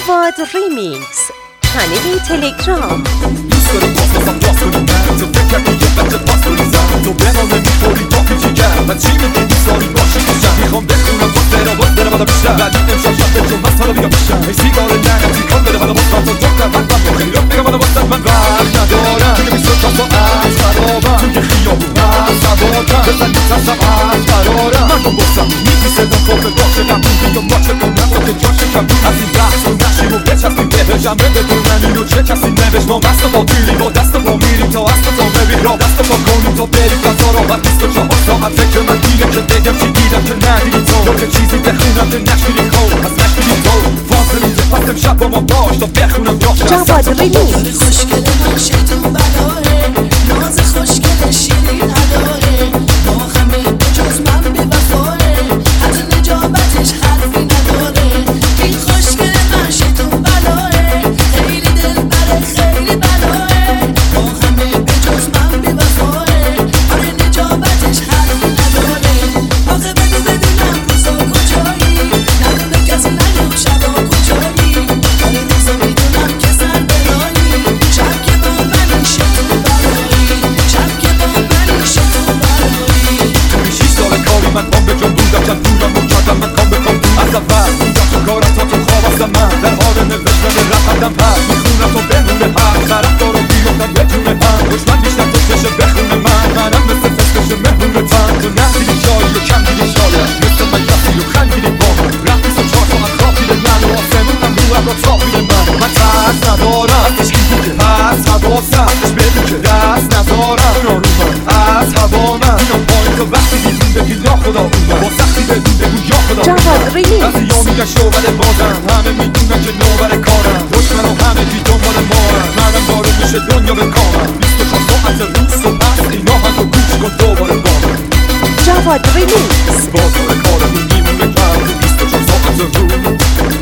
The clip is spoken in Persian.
جواد ریمیکس کانال تلگرام. دوست داره پاسم باز کنی من تو فکر کردی یه بچه پاس بریزم تو به ما نمیخوری تا پیچی کرد و چی میگی دوست داری باشی کشم میخوام بخونم تو برم بالا بیشتر ولی امشب شب به جون بس حالا بیا بیشتر ای سیگار لعنتی کن بره بالا باز تو دکتر من خیلی رو بگم بالا باز من وقت ندارم توی 24 ساعت خرابم توی خیابون من سوارتم بزن میترسم از قرارم من کن بسم میگی صدا کافه باشه نبودی یا ما چه کنم با که جاش کم از این بحث و نشیم و بچسبیم بهشم بدونن اینو چه کسی نوشت ما مست با پیری با دست با میریم تا اصلا تا ببین را دست با کنیم تا بریم قطار راحت 24 ساعت فکر من دیگه که بگم چی دیدم که ندیدی تو یا که چیزی بخونم که نشنیدی خود از نشنیدی تو فاصله میده پس امشب با ما باش تا بخونم جواد ریمیکس. خوشگل من شیطون بلاره ناز خوشگل شیرین نداره با همه بجز من بی‌وفاه حتی نجابتش حرفی نداره این خوشگل من شیطون بلاره خیلی دلبره خیلی بلاره با همه بجز من بی‌وفاه آره نجابتش حرفی نداره آخه بدونم روزا کجایی ندونه کسی نگو شبا کجایی آره روزا میدونم که سر بلایی شب که با منی شیطون بلایی شب که با منی شیطون بلایی توی 6 سال کاری من پام به جان بودم چند دورم رو کردم من کام بکن از اول بودم تو کارم تا تو خواب هستم من در حال نوشتن رپ هردم پس میخونم تو بمونه هم طرف دارو بیفتن یه جونه هم دشمن بیشتر تو چشه بخونه منم مثل فسکش مهمون تن تو نخیلی جایی و کم دیدی شاید مثل من کسی و خندیدی با من رفت 24 ساعت خواب دیده من و آسمونم رو هم را تاب میده من ترس ندارم ازش کی بوده پس حواسم ازش بدون که دست ندارم اونا رو من از هوا من میام پایین تو وقتی دیدون بگی یا خدا اومد با سختی بدون بگو یا خدا جواد ریمیکس. بعضی ها میگن شعبده بازم همه میدونن که نوبر کارم دشمن و همه بی دنبال مارم منم داره میشه دنیا به کامم 24 ساعت روز و پس اینا هم رو گوش کن دوباره با من جواد ریمیکس. بازار کارم میگیم بگم تو 24 ساعت روز